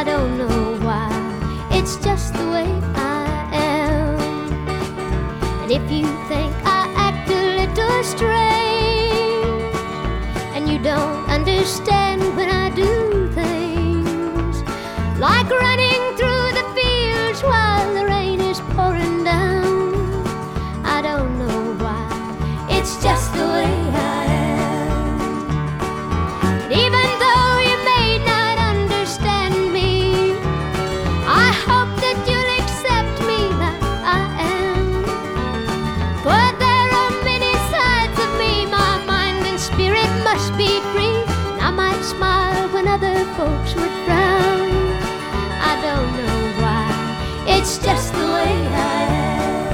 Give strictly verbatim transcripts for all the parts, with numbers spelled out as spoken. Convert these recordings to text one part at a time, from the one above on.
I don't know why, it's just the way I am. And if you think I act a little strange, and you don't understand when I do things, like running through the fields while the rain is pouring down, I don't know why, it's just the way I am. And even though you may not understand me, I hope that you'll accept me like I am. For there are many sides of me, my mind and spirit must be free, and I might smile when other folks would frown. I don't know why, it's just the way I am.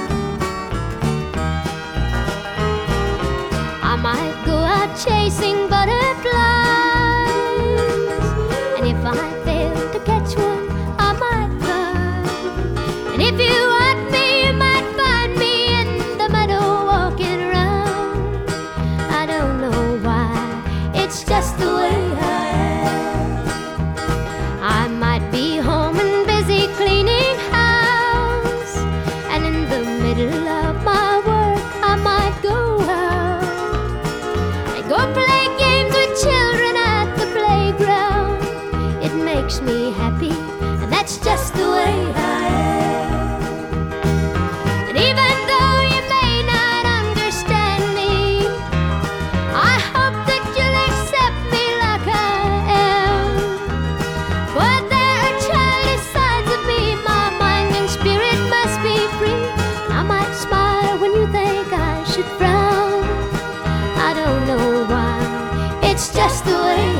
I might go out chasing butterflies, and if I fail to catch one, I might cry. And if you want me, you might find me in the meadow walking around. I don't know why, it's just the way I am. I might be home and busy cleaning house, and in the middle of my work I might go out and go play games with children at the playground. It makes me happy, and that's just the way I am. And even though you may not understand me, I hope that you'll accept me like I am. But there are childish sides of me, my mind and spirit must be free. I might smile when you think I should frown. I don't know why, it's just the way